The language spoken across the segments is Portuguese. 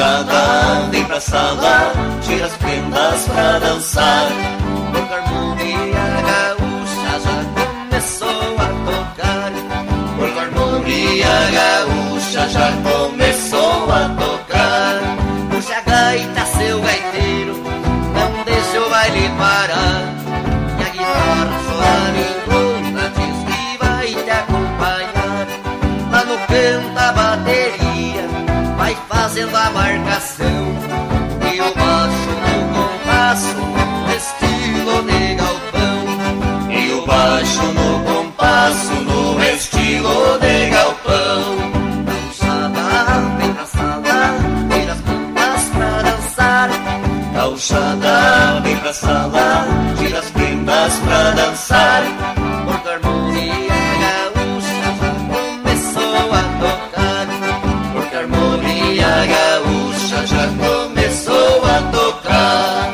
Gauchada, vem pra sala, tira as prendas pra dançar. Porque a harmonia gaúcha já começou a tocar. Porque a harmonia gaúcha já começou a tocar. Puxa a gaita, seu gaiteiro, não deixa o baile parar. E a guitarra soar em ronda diz que vai te acompanhar. Lá no canto a bateria vai fazendo a marcação. E o baixo no compasso, no estilo de galpão. E o baixo no compasso, no estilo de galpão. Gauchada, vem pra sala, tira as prendas pra dançar. Gauchada, vem pra sala, tira as prendas pra dançar. Porque a harmonia gaúcha já começou a tocar. Porque a harmonia gaúcha já começou a tocar.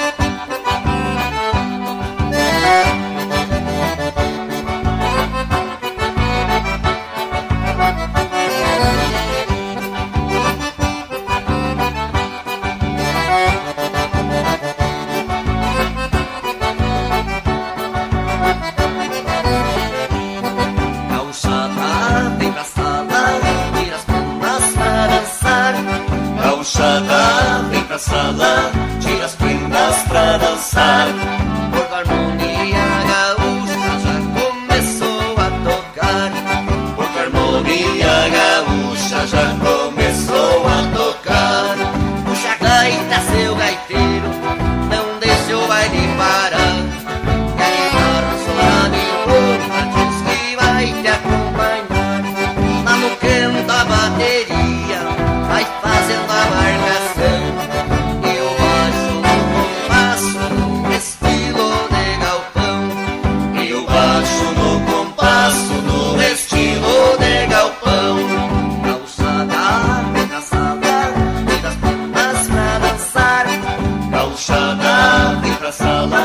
Gauchada, vem pra sala, tira as prendas pra dançar. Gauchada, vem pra sala, tira as prendas pra dançar. Porque a harmonia gaúcha já começou a tocar. Porque a harmonia gaúcha já começou a tocar. Puxa a gaita, seu gaiteiro, não deixa o baile parar. E a guitarra soar em ronda diz que vai te acompanhar. Lá no canto a bateria vai fazendo a marcação. E o baixo no compasso, no estilo de galpão. E o baixo no compasso, no estilo de galpão. Gauchada, vem pra sala, tira as prendas pra dançar. Gauchada, vem pra sala,